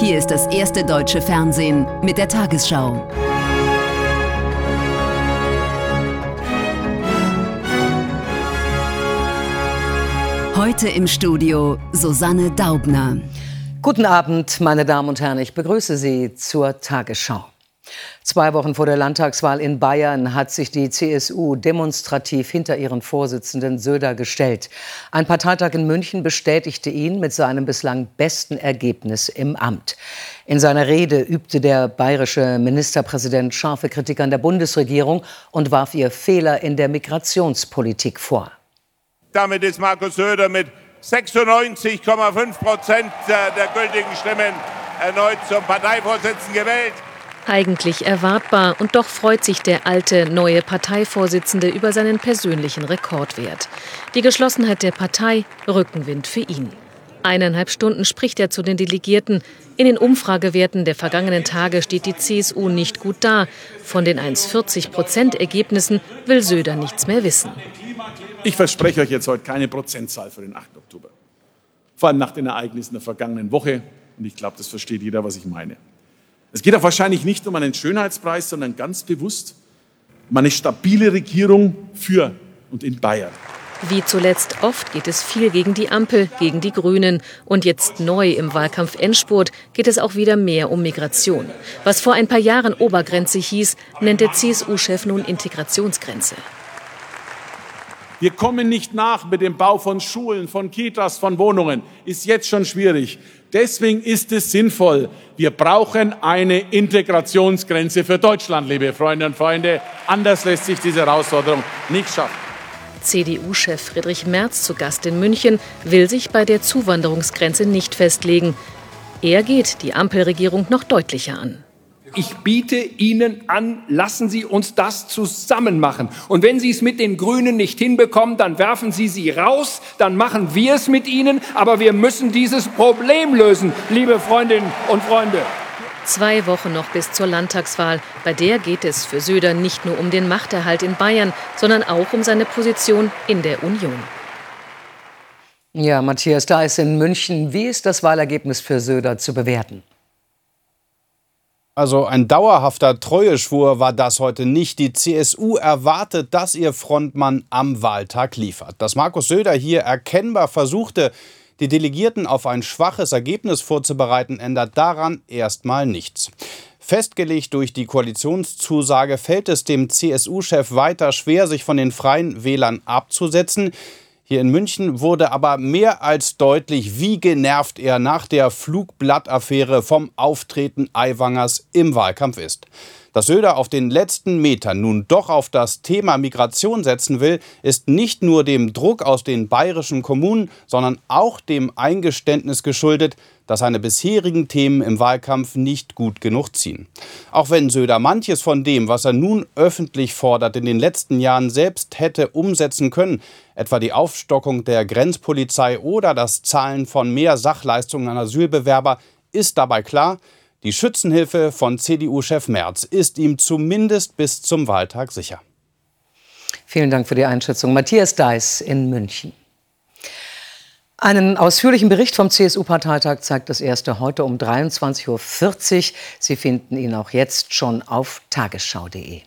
Hier ist das erste deutsche Fernsehen mit der Tagesschau. Heute im Studio Susanne Daubner. Guten Abend, meine Damen und Herren. Ich begrüße Sie zur Tagesschau. 2 Wochen vor der Landtagswahl in Bayern hat sich die CSU demonstrativ hinter ihren Vorsitzenden Söder gestellt. Ein Parteitag in München bestätigte ihn mit seinem bislang besten Ergebnis im Amt. In seiner Rede übte der bayerische Ministerpräsident scharfe Kritik an der Bundesregierung und warf ihr Fehler in der Migrationspolitik vor. Damit ist Markus Söder mit 96,5% der gültigen Stimmen erneut zum Parteivorsitzenden gewählt. Eigentlich erwartbar, und doch freut sich der alte, neue Parteivorsitzende über seinen persönlichen Rekordwert. Die Geschlossenheit der Partei, Rückenwind für ihn. 1,5 Stunden spricht er zu den Delegierten. In den Umfragewerten der vergangenen Tage steht die CSU nicht gut da. Von den 1,40% Ergebnissen will Söder nichts mehr wissen. Ich verspreche euch jetzt heute keine Prozentzahl für den 8. Oktober. Vor allem nach den Ereignissen der vergangenen Woche. Und ich glaube, das versteht jeder, was ich meine. Es geht auch wahrscheinlich nicht um einen Schönheitspreis, sondern ganz bewusst um eine stabile Regierung für und in Bayern. Wie zuletzt oft geht es viel gegen die Ampel, gegen die Grünen. Und jetzt neu im Wahlkampf-Endspurt geht es auch wieder mehr um Migration. Was vor ein paar Jahren Obergrenze hieß, nennt der CSU-Chef nun Integrationsgrenze. Wir kommen nicht nach mit dem Bau von Schulen, von Kitas, von Wohnungen. Ist jetzt schon schwierig. Deswegen ist es sinnvoll. Wir brauchen eine Integrationsgrenze für Deutschland, liebe Freundinnen und Freunde. Anders lässt sich diese Herausforderung nicht schaffen. CDU-Chef Friedrich Merz, zu Gast in München, will sich bei der Zuwanderungsgrenze nicht festlegen. Er geht die Ampelregierung noch deutlicher an. Ich biete Ihnen an, lassen Sie uns das zusammen machen. Und wenn Sie es mit den Grünen nicht hinbekommen, dann werfen Sie sie raus, dann machen wir es mit Ihnen. Aber wir müssen dieses Problem lösen, liebe Freundinnen und Freunde. 2 Wochen noch bis zur Landtagswahl. Bei der geht es für Söder nicht nur um den Machterhalt in Bayern, sondern auch um seine Position in der Union. Ja, Matthias, da ist in München. Wie ist das Wahlergebnis für Söder zu bewerten? Also ein dauerhafter Treueschwur war das heute nicht. Die CSU erwartet, dass ihr Frontmann am Wahltag liefert. Dass Markus Söder hier erkennbar versuchte, die Delegierten auf ein schwaches Ergebnis vorzubereiten, ändert daran erstmal nichts. Festgelegt durch die Koalitionszusage fällt es dem CSU-Chef weiter schwer, sich von den Freien Wählern abzusetzen. Hier in München wurde aber mehr als deutlich, wie genervt er nach der Flugblattaffäre vom Auftreten Aiwangers im Wahlkampf ist. Dass Söder auf den letzten Metern nun doch auf das Thema Migration setzen will, ist nicht nur dem Druck aus den bayerischen Kommunen, sondern auch dem Eingeständnis geschuldet, dass seine bisherigen Themen im Wahlkampf nicht gut genug ziehen. Auch wenn Söder manches von dem, was er nun öffentlich fordert, in den letzten Jahren selbst hätte umsetzen können, etwa die Aufstockung der Grenzpolizei oder das Zahlen von mehr Sachleistungen an Asylbewerber, ist dabei klar, die Schützenhilfe von CDU-Chef Merz ist ihm zumindest bis zum Wahltag sicher. Vielen Dank für die Einschätzung. Matthias Deiß in München. Einen ausführlichen Bericht vom CSU-Parteitag zeigt das Erste heute um 23:40 Uhr. Sie finden ihn auch jetzt schon auf tagesschau.de.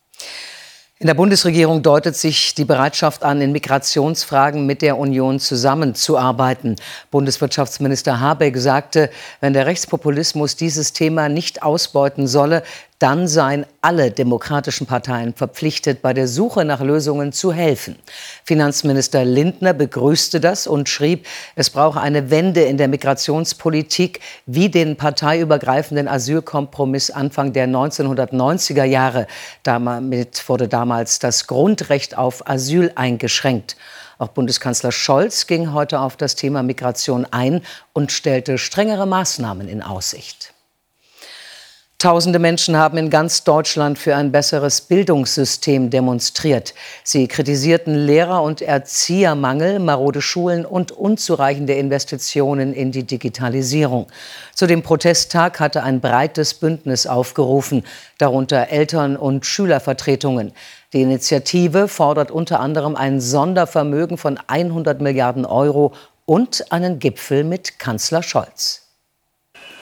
In der Bundesregierung deutet sich die Bereitschaft an, in Migrationsfragen mit der Union zusammenzuarbeiten. Bundeswirtschaftsminister Habeck sagte, wenn der Rechtspopulismus dieses Thema nicht ausbeuten solle, dann seien alle demokratischen Parteien verpflichtet, bei der Suche nach Lösungen zu helfen. Finanzminister Lindner begrüßte das und schrieb, es brauche eine Wende in der Migrationspolitik, wie den parteiübergreifenden Asylkompromiss Anfang der 1990er Jahre. Damit wurde damals das Grundrecht auf Asyl eingeschränkt. Auch Bundeskanzler Scholz ging heute auf das Thema Migration ein und stellte strengere Maßnahmen in Aussicht. Tausende Menschen haben in ganz Deutschland für ein besseres Bildungssystem demonstriert. Sie kritisierten Lehrer- und Erziehermangel, marode Schulen und unzureichende Investitionen in die Digitalisierung. Zu dem Protesttag hatte ein breites Bündnis aufgerufen, darunter Eltern- und Schülervertretungen. Die Initiative fordert unter anderem ein Sondervermögen von 100 Milliarden Euro und einen Gipfel mit Kanzler Scholz.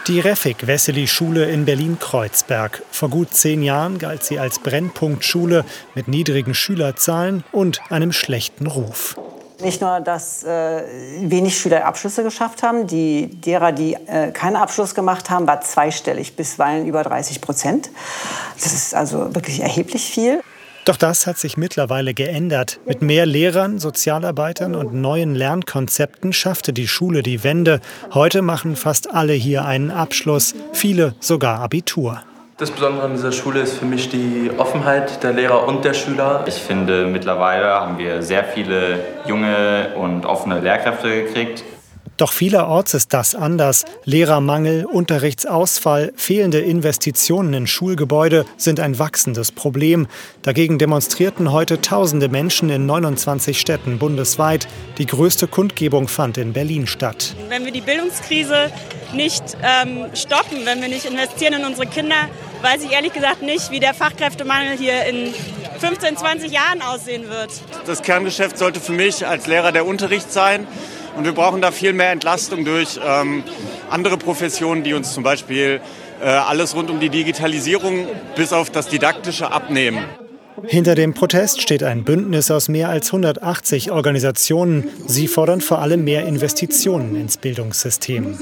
Die Refik-Wessely-Schule in Berlin-Kreuzberg. Vor gut 10 Jahren galt sie als Brennpunktschule mit niedrigen Schülerzahlen und einem schlechten Ruf. Nicht nur, dass wenig Schüler Abschlüsse geschafft haben, derer, die keinen Abschluss gemacht haben, war zweistellig, bisweilen über 30%. Das ist also wirklich erheblich viel. Doch das hat sich mittlerweile geändert. Mit mehr Lehrern, Sozialarbeitern und neuen Lernkonzepten schaffte die Schule die Wende. Heute machen fast alle hier einen Abschluss, viele sogar Abitur. Das Besondere an dieser Schule ist für mich die Offenheit der Lehrer und der Schüler. Ich finde, mittlerweile haben wir sehr viele junge und offene Lehrkräfte gekriegt. Doch vielerorts ist das anders. Lehrermangel, Unterrichtsausfall, fehlende Investitionen in Schulgebäude sind ein wachsendes Problem. Dagegen demonstrierten heute tausende Menschen in 29 Städten bundesweit. Die größte Kundgebung fand in Berlin statt. Wenn wir die Bildungskrise nicht stoppen, wenn wir nicht investieren in unsere Kinder, weiß ich ehrlich gesagt nicht, wie der Fachkräftemangel hier in 15, 20 Jahren aussehen wird. Das Kerngeschäft sollte für mich als Lehrer der Unterricht sein. Und wir brauchen da viel mehr Entlastung durch andere Professionen, die uns zum Beispiel alles rund um die Digitalisierung bis auf das Didaktische abnehmen. Hinter dem Protest steht ein Bündnis aus mehr als 180 Organisationen. Sie fordern vor allem mehr Investitionen ins Bildungssystem.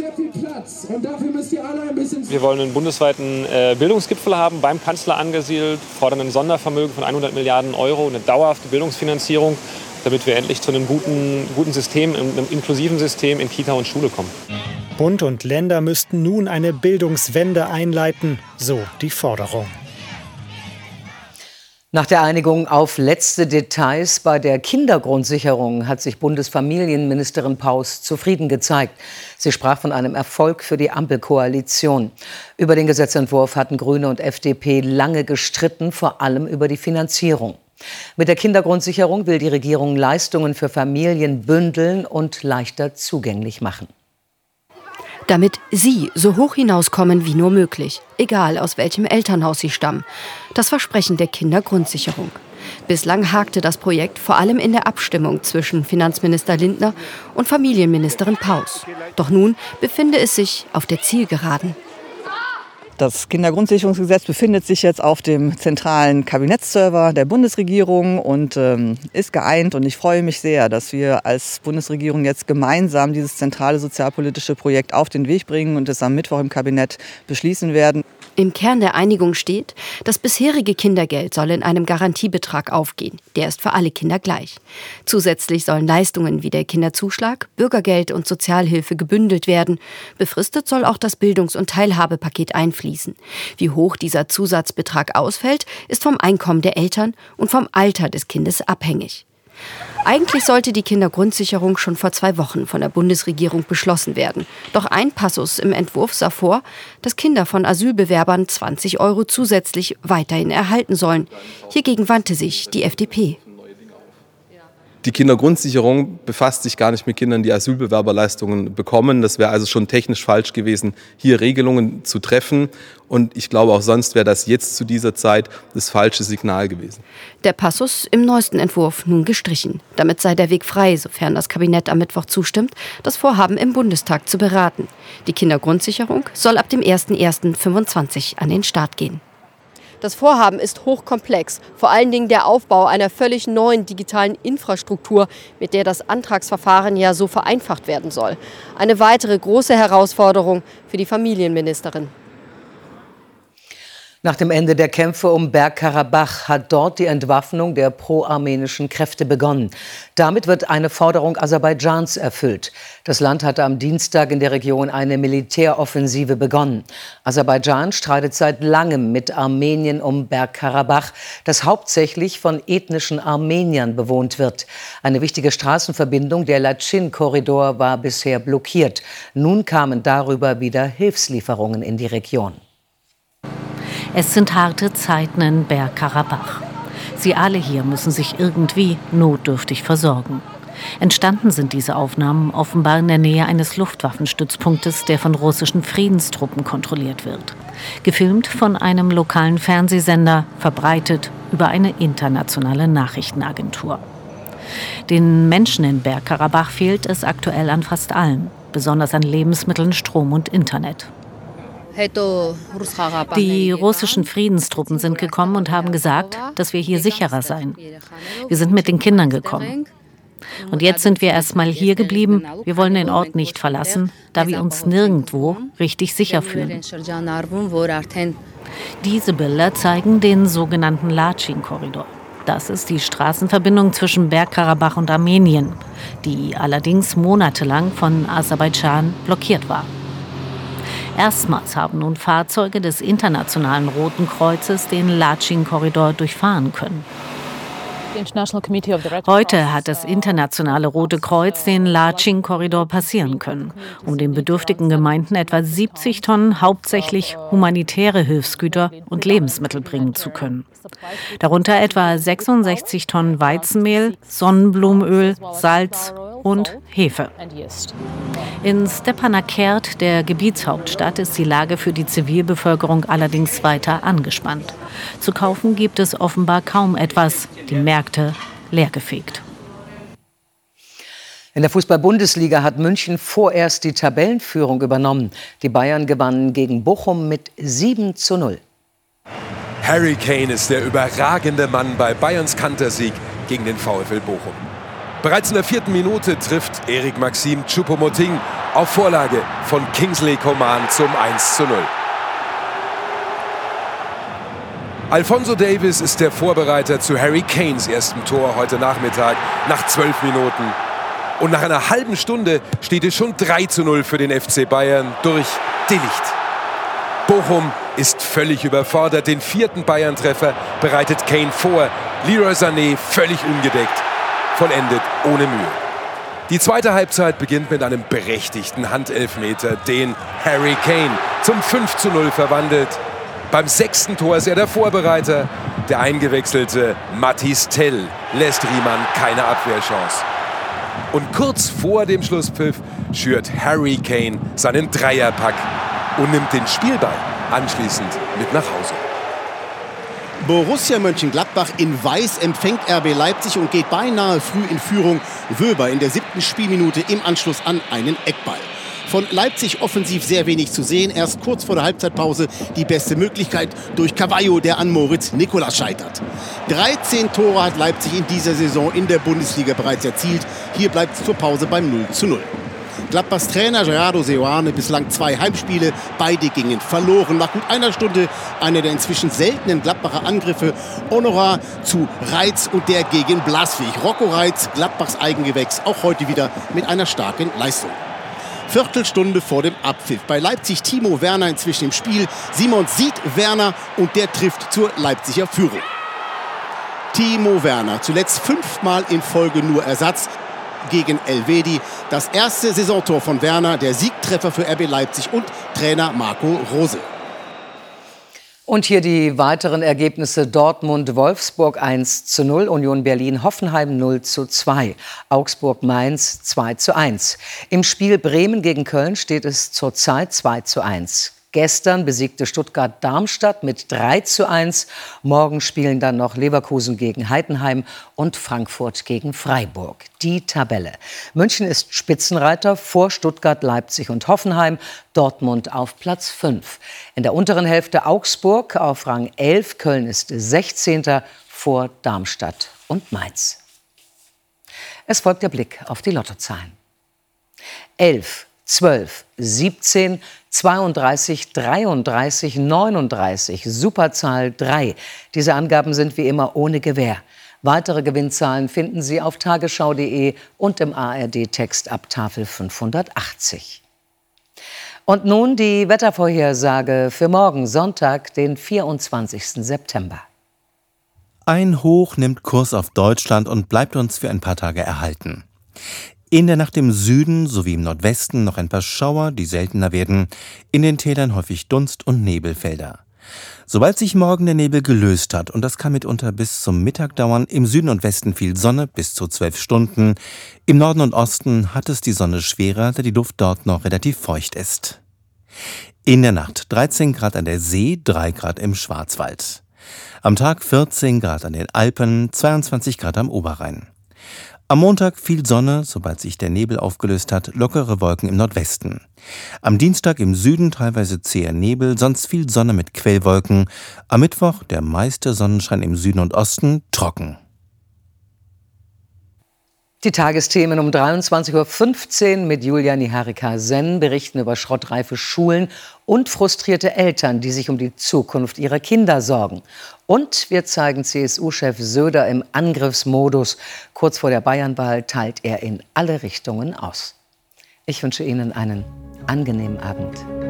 Wir wollen einen bundesweiten Bildungsgipfel haben, beim Kanzler angesiedelt, fordern ein Sondervermögen von 100 Milliarden Euro, eine dauerhafte Bildungsfinanzierung, damit wir endlich zu einem guten System, einem inklusiven System in Kita und Schule kommen. Bund und Länder müssten nun eine Bildungswende einleiten, so die Forderung. Nach der Einigung auf letzte Details bei der Kindergrundsicherung hat sich Bundesfamilienministerin Paus zufrieden gezeigt. Sie sprach von einem Erfolg für die Ampelkoalition. Über den Gesetzentwurf hatten Grüne und FDP lange gestritten, vor allem über die Finanzierung. Mit der Kindergrundsicherung will die Regierung Leistungen für Familien bündeln und leichter zugänglich machen. Damit sie so hoch hinauskommen wie nur möglich, egal aus welchem Elternhaus sie stammen. Das Versprechen der Kindergrundsicherung. Bislang hakte das Projekt vor allem in der Abstimmung zwischen Finanzminister Lindner und Familienministerin Paus. Doch nun befinde es sich auf der Zielgeraden. Das Kindergrundsicherungsgesetz befindet sich jetzt auf dem zentralen Kabinettsserver der Bundesregierung und ist geeint. Und ich freue mich sehr, dass wir als Bundesregierung jetzt gemeinsam dieses zentrale sozialpolitische Projekt auf den Weg bringen und es am Mittwoch im Kabinett beschließen werden. Im Kern der Einigung steht, das bisherige Kindergeld soll in einem Garantiebetrag aufgehen. Der ist für alle Kinder gleich. Zusätzlich sollen Leistungen wie der Kinderzuschlag, Bürgergeld und Sozialhilfe gebündelt werden. Befristet soll auch das Bildungs- und Teilhabepaket einfließen. Wie hoch dieser Zusatzbetrag ausfällt, ist vom Einkommen der Eltern und vom Alter des Kindes abhängig. Eigentlich sollte die Kindergrundsicherung schon vor 2 Wochen von der Bundesregierung beschlossen werden. Doch ein Passus im Entwurf sah vor, dass Kinder von Asylbewerbern 20 € zusätzlich weiterhin erhalten sollen. Hiergegen wandte sich die FDP. Die Kindergrundsicherung befasst sich gar nicht mit Kindern, die Asylbewerberleistungen bekommen. Das wäre also schon technisch falsch gewesen, hier Regelungen zu treffen. Und ich glaube, auch sonst wäre das jetzt zu dieser Zeit das falsche Signal gewesen. Der Passus im neuesten Entwurf nun gestrichen. Damit sei der Weg frei, sofern das Kabinett am Mittwoch zustimmt, das Vorhaben im Bundestag zu beraten. Die Kindergrundsicherung soll ab dem 01.01.2025 an den Start gehen. Das Vorhaben ist hochkomplex, vor allen Dingen der Aufbau einer völlig neuen digitalen Infrastruktur, mit der das Antragsverfahren ja so vereinfacht werden soll. Eine weitere große Herausforderung für die Familienministerin. Nach dem Ende der Kämpfe um Bergkarabach hat dort die Entwaffnung der pro-armenischen Kräfte begonnen. Damit wird eine Forderung Aserbaidschans erfüllt. Das Land hatte am Dienstag in der Region eine Militäroffensive begonnen. Aserbaidschan streitet seit langem mit Armenien um Bergkarabach, das hauptsächlich von ethnischen Armeniern bewohnt wird. Eine wichtige Straßenverbindung, der Latschin-Korridor, war bisher blockiert. Nun kamen darüber wieder Hilfslieferungen in die Region. Es sind harte Zeiten in Bergkarabach. Sie alle hier müssen sich irgendwie notdürftig versorgen. Entstanden sind diese Aufnahmen offenbar in der Nähe eines Luftwaffenstützpunktes, der von russischen Friedenstruppen kontrolliert wird. Gefilmt von einem lokalen Fernsehsender, verbreitet über eine internationale Nachrichtenagentur. Den Menschen in Bergkarabach fehlt es aktuell an fast allem, besonders an Lebensmitteln, Strom und Internet. Die russischen Friedenstruppen sind gekommen und haben gesagt, dass wir hier sicherer seien. Wir sind mit den Kindern gekommen. Und jetzt sind wir erstmal hier geblieben. Wir wollen den Ort nicht verlassen, da wir uns nirgendwo richtig sicher fühlen. Diese Bilder zeigen den sogenannten Lachin-Korridor. Das ist die Straßenverbindung zwischen Bergkarabach und Armenien, die allerdings monatelang von Aserbaidschan blockiert war. Erstmals haben nun Fahrzeuge des Internationalen Roten Kreuzes den Lachin-Korridor durchfahren können. Heute hat das Internationale Rote Kreuz den Lachin-Korridor passieren können, um den bedürftigen Gemeinden etwa 70 Tonnen hauptsächlich humanitäre Hilfsgüter und Lebensmittel bringen zu können. Darunter etwa 66 Tonnen Weizenmehl, Sonnenblumenöl, Salz und Hefe. In Stepanakert, der Gebietshauptstadt, ist die Lage für die Zivilbevölkerung allerdings weiter angespannt. Zu kaufen gibt es offenbar kaum etwas, die Märkte leergefegt. In der Fußball-Bundesliga hat München vorerst die Tabellenführung übernommen. Die Bayern gewannen gegen Bochum mit 7:0. Harry Kane ist der überragende Mann bei Bayerns Kantersieg gegen den VfL Bochum. Bereits in der 4. Minute trifft Erik Maxim Choupo-Moting auf Vorlage von Kingsley Coman zum 1:0. Alphonso Davies ist der Vorbereiter zu Harry Kanes ersten Tor heute Nachmittag nach 12 Minuten. Und nach einer halben Stunde steht es schon 3:0 für den FC Bayern durch De Ligt. Bochum ist völlig überfordert. Den 4. Bayern-Treffer bereitet Kane vor. Leroy Sané völlig ungedeckt. Vollendet ohne Mühe. Die zweite Halbzeit beginnt mit einem berechtigten Handelfmeter, den Harry Kane zum 5:0 verwandelt. Beim 6. Tor ist er der Vorbereiter. Der eingewechselte Mathys Tell lässt Riemann keine Abwehrchance. Und kurz vor dem Schlusspfiff schürt Harry Kane seinen Dreierpack und nimmt den Spielball anschließend mit nach Hause. Borussia Mönchengladbach in Weiß empfängt RB Leipzig und geht beinahe früh in Führung. Wöber in der 7. Spielminute im Anschluss an einen Eckball. Von Leipzig offensiv sehr wenig zu sehen. Erst kurz vor der Halbzeitpause die beste Möglichkeit durch Cavallo, der an Moritz Nicolas scheitert. 13 Tore hat Leipzig in dieser Saison in der Bundesliga bereits erzielt. Hier bleibt es zur Pause beim 0:0. Gladbachs Trainer Gerardo Seoane bislang 2 Heimspiele. Beide gingen verloren. Nach gut einer Stunde einer der inzwischen seltenen Gladbacher Angriffe. Honorar zu Reitz und der gegen Blaswig. Rocco Reitz, Gladbachs Eigengewächs, auch heute wieder mit einer starken Leistung. Viertelstunde vor dem Abpfiff. Bei Leipzig Timo Werner inzwischen im Spiel. Simons sieht Werner und der trifft zur Leipziger Führung. Timo Werner, zuletzt 5-mal in Folge nur Ersatz gegen Elvedi. Das erste Saisontor von Werner, der Siegtreffer für RB Leipzig und Trainer Marco Rose. Und hier die weiteren Ergebnisse: Dortmund-Wolfsburg 1:0, Union Berlin-Hoffenheim 0:2, Augsburg-Mainz 2:1. Im Spiel Bremen gegen Köln steht es zurzeit 2:1. Gestern besiegte Stuttgart Darmstadt mit 3:1. Morgen spielen dann noch Leverkusen gegen Heidenheim und Frankfurt gegen Freiburg. Die Tabelle: München ist Spitzenreiter vor Stuttgart, Leipzig und Hoffenheim. Dortmund auf Platz 5. In der unteren Hälfte Augsburg auf Rang 11. Köln ist 16. vor Darmstadt und Mainz. Es folgt der Blick auf die Lottozahlen. 11, 12, 17, 32, 33, 39, Superzahl 3. Diese Angaben sind wie immer ohne Gewähr. Weitere Gewinnzahlen finden Sie auf tagesschau.de und im ARD-Text ab Tafel 580. Und nun die Wettervorhersage für morgen Sonntag, den 24. September. Ein Hoch nimmt Kurs auf Deutschland und bleibt uns für ein paar Tage erhalten. In der Nacht im Süden sowie im Nordwesten noch ein paar Schauer, die seltener werden. In den Tälern häufig Dunst- und Nebelfelder. Sobald sich morgen der Nebel gelöst hat, und das kann mitunter bis zum Mittag dauern, im Süden und Westen viel Sonne bis zu 12 Stunden. Im Norden und Osten hat es die Sonne schwerer, da die Luft dort noch relativ feucht ist. In der Nacht 13 Grad an der See, 3 Grad im Schwarzwald. Am Tag 14 Grad an den Alpen, 22 Grad am Oberrhein. Am Montag viel Sonne, sobald sich der Nebel aufgelöst hat, lockere Wolken im Nordwesten. Am Dienstag im Süden teilweise zäher Nebel, sonst viel Sonne mit Quellwolken. Am Mittwoch der meiste Sonnenschein im Süden und Osten, trocken. Die Tagesthemen um 23.15 Uhr mit Julia Niharika-Sen berichten über schrottreife Schulen und frustrierte Eltern, die sich um die Zukunft ihrer Kinder sorgen. Und wir zeigen CSU-Chef Söder im Angriffsmodus. Kurz vor der Bayernwahl teilt er in alle Richtungen aus. Ich wünsche Ihnen einen angenehmen Abend.